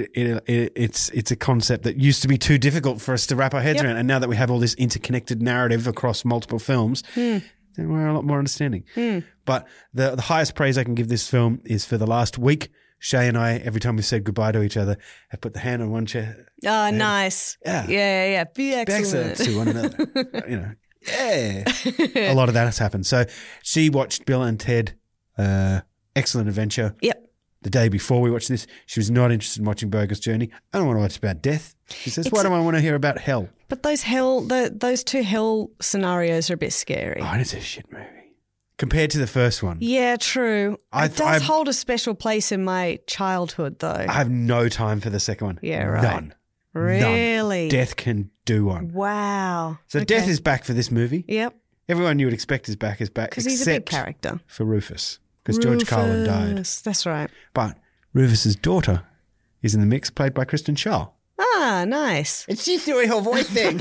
It's a concept that used to be too difficult for us to wrap our heads around, and now that we have all this interconnected narrative across multiple films, then we're a lot more understanding. But the highest praise I can give this film is for the last week. Shay and I, every time we said goodbye to each other, have put the hand on one chair. Oh, nice. Yeah. Be excellent. To one another. Yeah. A lot of that has happened. So she watched Bill and Ted, Excellent Adventure. Yep. The day before we watched this, she was not interested in watching Burger's Journey. I don't want to watch about death. She says, why do I want to hear about hell? But those 2 hell scenarios are a bit scary. Oh, and it's a shit movie. Compared to the first one. Yeah, true. It does hold a special place in my childhood, though. I have no time for the second one. Yeah, right. None. Really? None. Death can do one. Wow. So Death is back for this movie. Yep. Everyone you would expect is back. Because he's a big character. For Rufus. Because George Carlin died. That's right. But Rufus's daughter is in the mix, played by Kristen Schaal. Ah, nice. And she's doing her voice thing.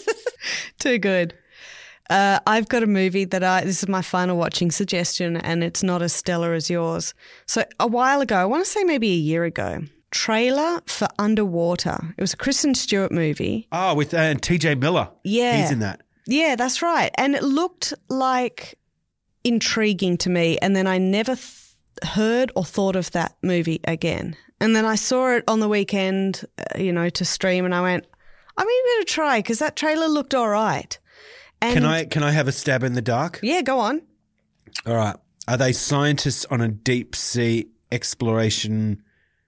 Too good. I've got a movie that this is my final watching suggestion, and it's not as stellar as yours. So a while ago, I want to say maybe a year ago, trailer for Underwater. It was a Kristen Stewart movie. Oh, with TJ Miller. Yeah. He's in that. Yeah, that's right. And it looked like intriguing to me, and then I never heard or thought of that movie again. And then I saw it on the weekend, to stream, and I went, I'm going to try because that trailer looked all right. And Can I have a stab in the dark? Yeah, go on. All right. Are they scientists on a deep sea exploration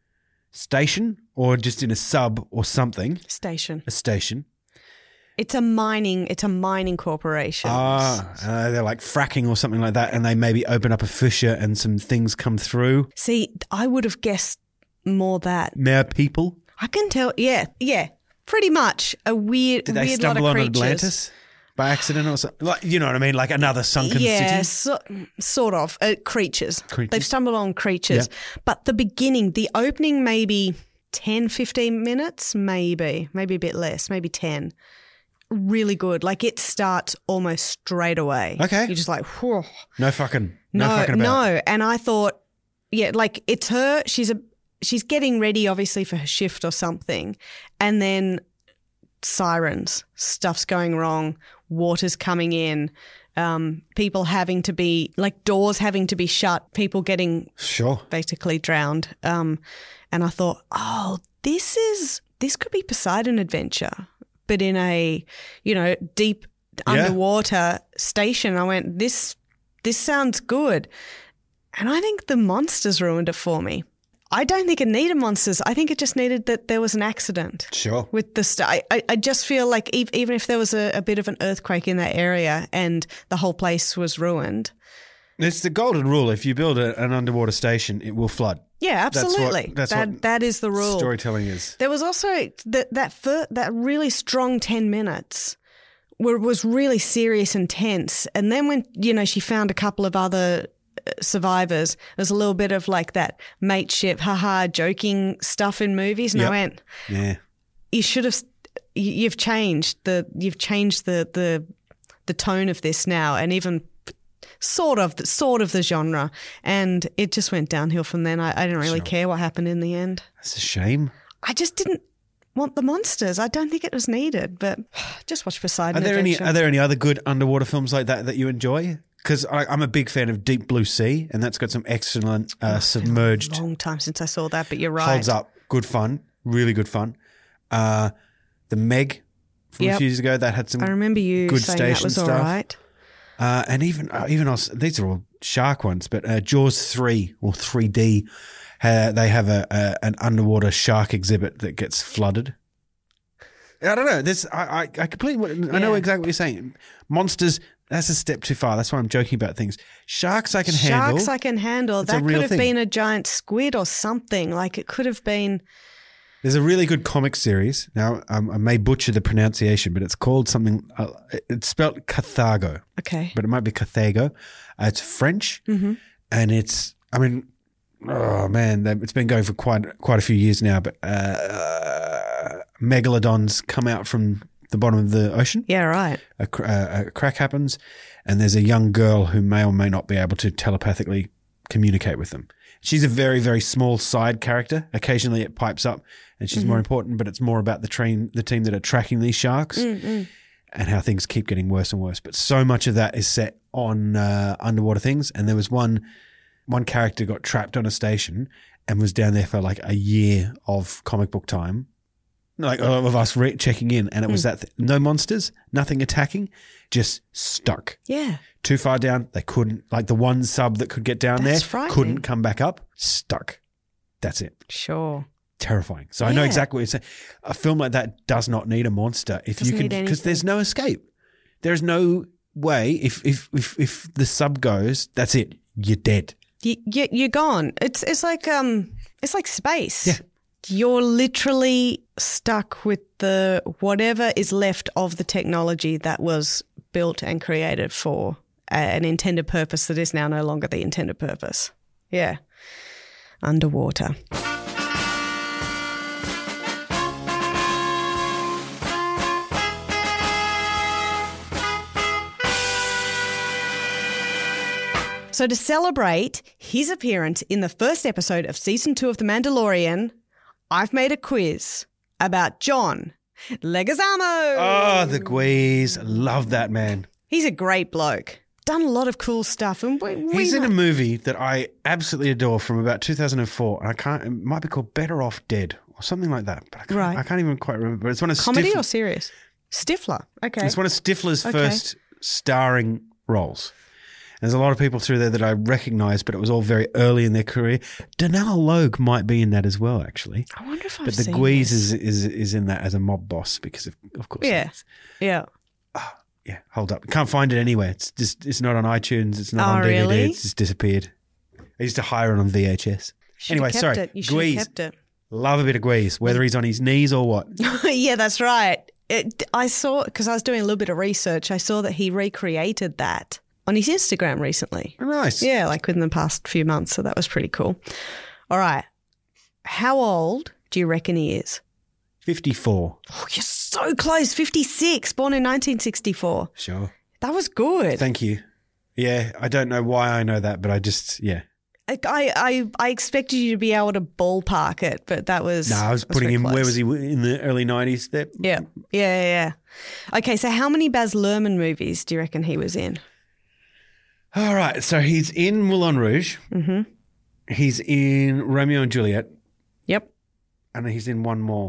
station or just in a sub or something? Station. A station. It's a mining corporation. They're like fracking or something like that, and they maybe open up a fissure and some things come through. See, I would have guessed more that. More people? I can tell. Yeah, pretty much. A weird, Did they weird stumble lot of on creatures. Atlantis by accident or something? Like, you know what I mean? Like another sunken Yeah, city? sort of. Creatures. Creatures. They've stumbled on creatures. Yeah. But the beginning, the opening, maybe 10, 15 minutes, maybe a bit less, maybe 10. Really good. Like it starts almost straight away. Okay. You're just like, whew. No fucking about it. No. And I thought, yeah, like it's her. She's getting ready, obviously, for her shift or something. And then sirens, stuff's going wrong, water's coming in, people having to be, like doors having to be shut, people getting basically drowned. And I thought, oh, this could be Poseidon Adventure, but in a, deep underwater station. I went, this sounds good. And I think the monsters ruined it for me. I don't think it needed monsters. I think it just needed that there was an accident. Sure. With the I just feel like even if there was a bit of an earthquake in that area and the whole place was ruined. It's the golden rule. If you build an underwater station, it will flood. Yeah, absolutely. That is the rule. Storytelling is. There was also that really strong 10 minutes where it was really serious and tense. And then when, she found a couple of other survivors, there's a little bit of like that mateship, joking stuff in movies. And I went, yeah, you should have, you've changed the tone of this now, and even sort of the genre, and it just went downhill from then. I didn't really care what happened in the end. That's a shame. I just didn't want the monsters. I don't think it was needed, but just watch Poseidon Adventure. Are there any other good underwater films like that you enjoy? Because I'm a big fan of Deep Blue Sea, and that's got some excellent submerged. It's been a long time since I saw that, but you're right. Holds up, good fun. Really good fun. The Meg from a few years ago, that had some I remember you good saying station that was stuff. all right. And even these are all shark ones, but Jaws 3 or 3D, they have an underwater shark exhibit that gets flooded. I don't know. I completely. I know exactly what you're saying. Monsters. That's a step too far. That's why I'm joking about things. Sharks I can handle. Sharks I can handle. It's a That real could have thing. been a giant squid or something. Like it could have been. There's a really good comic series. Now, I may butcher the pronunciation, but it's called something. It's spelled Carthago, Okay. but it might be Carthago. It's French, and it's. I mean, oh man, it's been going for quite a few years now. But megalodons come out from the bottom of the ocean. Yeah, right. A crack happens, and there's a young girl who may or may not be able to telepathically communicate with them. She's a very, very small side character. Occasionally it pipes up and she's more important, but it's more about the team that are tracking these sharks and how things keep getting worse and worse. But so much of that is set on underwater things. And there was one character got trapped on a station and was down there for like a year of comic book time, like of us checking in. And it was that no monsters, nothing attacking, just stuck. Yeah. Too far down, they couldn't. Like the one sub that could get down That's there frightening. couldn't come back up. Stuck. That's it. Sure. Terrifying. So I know Yeah. exactly what you're saying. A film like that does not need a monster if Doesn't you can, need because there's no escape. There's no way. If the sub goes, that's it. You're dead. You're gone. It's like space. Yeah. You're literally stuck with the whatever is left of the technology that was built and created for an intended purpose that is now no longer the intended purpose. Yeah. Underwater. So to celebrate his appearance in the first episode of Season 2 of The Mandalorian, I've made a quiz about John Leguizamo. Oh, the Guise. Love that man. He's a great bloke. Done a lot of cool stuff. And He's in a movie that I absolutely adore from about 2004. And it might be called Better Off Dead or something like that. But I can't even quite remember. But it's one of comedy or serious? Stifler. Okay. It's one of Stifler's Okay. first starring roles. There's a lot of people through there that I recognise, but it was all very early in their career. Donal Logue might be in that as well, actually. I wonder if I've But the seen Guise this. is in that as a mob boss because of course. Yeah. Yeah. Yeah, hold up. Can't find it anywhere. It's not on iTunes. It's not Oh, on DVD. really? It's just disappeared. I used to hire it on VHS. Should've Anyway, kept sorry. it. You should have Guise. kept it. Love a bit of Guise, whether he's on his knees or what. Yeah, that's right. I saw, because I was doing a little bit of research, I saw that he recreated that on his Instagram recently. Oh, nice. Yeah, like within the past few months. So that was pretty cool. All right. How old do you reckon he is? 54. Oh, you're so close. 56, born in 1964. Sure. That was good. Thank you. Yeah, I don't know why I know that, but I just, yeah. I expected you to be able to ballpark it, but that was. No, I was putting very him, where close. was he, in the early 90s? There. Yeah. Okay, so how many Baz Luhrmann movies do you reckon he was in? All right, so he's in Moulin Rouge. Mm-hmm. He's in Romeo and Juliet, Yep. and he's in one more.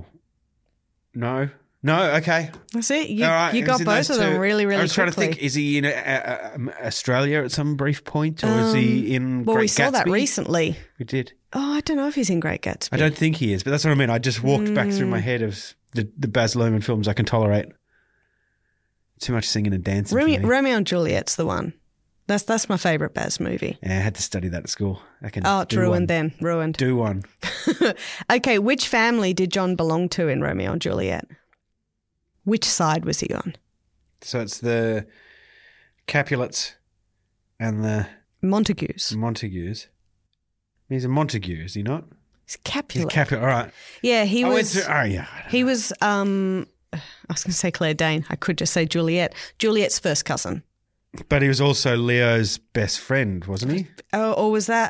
No, okay. That's it. You, All right, you he got was in both those of them two. really, really I was trying to quickly. think, is he in Australia at some brief point, or is he in Well, Great we saw that Gatsby? recently. We did. Oh, I don't know if he's in Great Gatsby. I don't think he is, but that's what I mean. I just walked back through Mm. my head of the Baz Luhrmann films I can tolerate. Too much singing and dancing for me. Romeo and Juliet's the one. That's my favourite Baz movie. Yeah, I had to study that at school. I can Oh, it's do ruined one. then. Ruined. Do one. Okay, which family did John belong to in Romeo and Juliet? Which side was he on? So it's the Capulets and the Montagues. Montagues. He's a Montague, is he not? He's He's Capulet. Capulet. All right. Yeah, he I went was. through. Oh yeah. He was. I was going to say Claire Danes. I could just say Juliet. Juliet's first cousin. But he was also Leo's best friend, wasn't he? Oh, or was that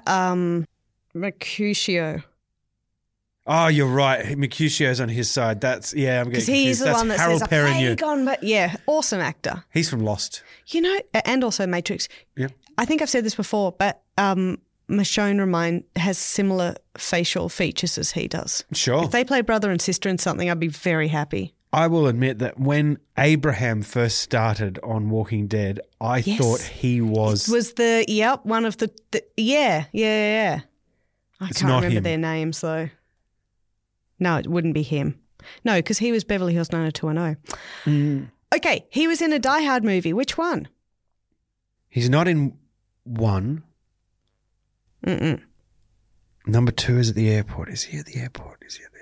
Mercutio? Oh, you're right. Mercutio's on his side. That's I'm getting Because confused. he's the That's one that Harold says, Perrineau. "Hey, gone," but yeah, awesome actor. He's from Lost. You know, and also Matrix. Yeah. I think I've said this before, but Michonne has similar facial features as he does. Sure. If they play brother and sister in something, I'd be very happy. I will admit that when Abraham first started on Walking Dead, I thought he was... It was one of the yeah. I It's can't not remember him. their names though. No, it wouldn't be him. No, because he was Beverly Hills 90210. Okay, he was in a Die Hard movie. Which one? He's not in one. Mm-mm. Number 2 is at the airport. Is he at the airport?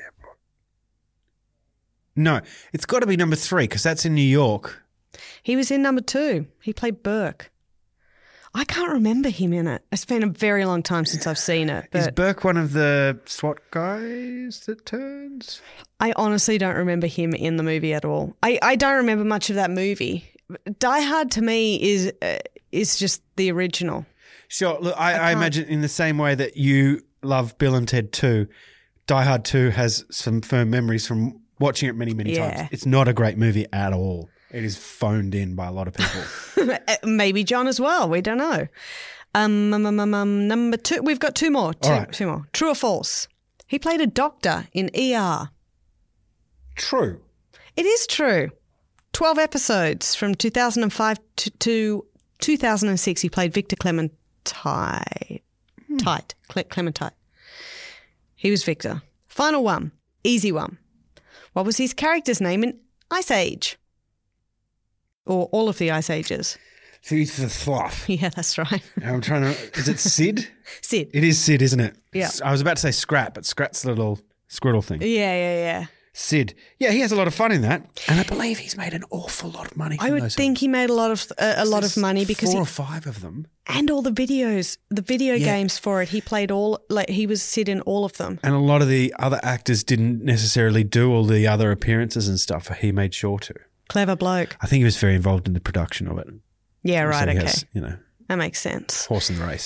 No, it's got to be number 3 because that's in New York. He was in number 2. He played Burke. I can't remember him in it. It's been a very long time since I've seen it. Is But Burke one of the SWAT guys that turns? I honestly don't remember him in the movie at all. I don't remember much of that movie. Die Hard to me is just the original. Sure. Look, I imagine in the same way that you love Bill and Ted 2, Die Hard 2 has some firm memories from watching it many, many times. It's not a great movie at all. It is phoned in by a lot of people. Maybe John as well. We don't know. Number 2. We've got two more. Two more. True or false? He played a doctor in ER. True. It is true. 12 episodes from 2005 to 2006. He played Victor Clementine. Clementine. He was Victor. Final one. Easy one. What was his character's name in Ice Age? Or all of the Ice Ages? He's the sloth. Yeah, that's right. I'm trying to... Is it Sid? Sid. It is Sid, isn't it? Yeah. I was about to say Scrat, but Scrat's the little squirrel thing. Yeah. Sid. Yeah, he has a lot of fun in that. And I believe he's made an awful lot of money from I would those think he made a lot of money because 4 or 5 of them. and all the videos, the video games for it. He played he was Sid in all of them. And a lot of the other actors didn't necessarily do all the other appearances and stuff. He made sure to. Clever bloke. I think he was very involved in the production of it. Yeah, right. So he Okay, has, that makes sense. horse in the race.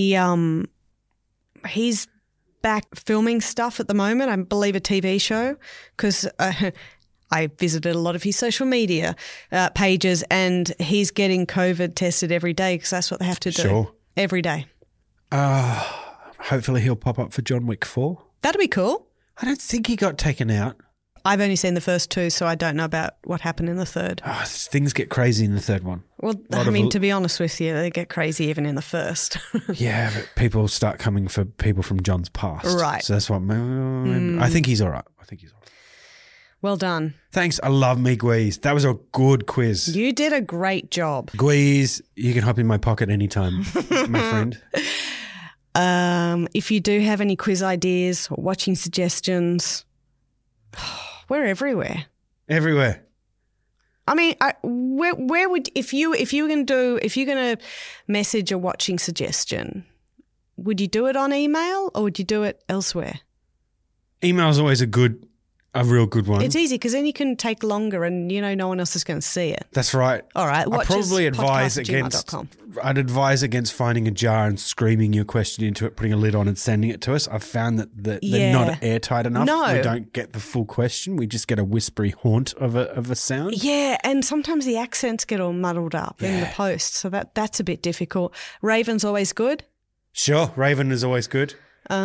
He's back filming stuff at the moment. I believe a TV show because I visited a lot of his social media pages, and he's getting COVID tested every day because that's what they have to do. Sure. Every day. Hopefully he'll pop up for John Wick 4. That'd be cool. I don't think he got taken out. I've only seen the first 2, so I don't know about what happened in the third. Things get crazy in the third one. Well, I mean, to be honest with you, they get crazy even in the first. Yeah, but people start coming for people from John's past. Right. So that's what I think he's all right. Well done. Thanks. I love me, Gweez. That was a good quiz. You did a great job. Gweez, you can hop in my pocket anytime, my friend. If you do have any quiz ideas or watching suggestions, we're everywhere. Everywhere. I mean, where would if you're going to message a watching suggestion, would you do it on email or would you do it elsewhere? Email is always a real good one. It's easy because then you can take longer and no one else is going to see it. That's right. All right. I'd probably advise against finding a jar and screaming your question into it, putting a lid on and sending it to us. I've found that they're not airtight enough. No. We don't get the full question. We just get a whispery haunt of a sound. Yeah, and sometimes the accents get all muddled up in the post, so that's a bit difficult. Raven's always good. Sure, Raven is always good.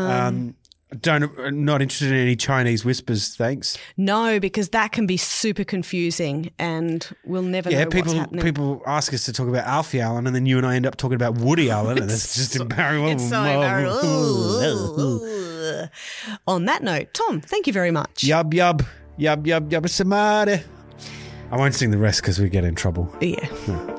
Not interested in any Chinese whispers, thanks. No, because that can be super confusing and we'll never know what's happening. People ask us to talk about Alfie Allen and then you and I end up talking about Woody Allen and it's just embarrassing. It's so embarrassing. On that note, Tom, thank you very much. Yub, yub, yub, yub, yub, samade. I won't sing the rest because we get in trouble. Yeah. No.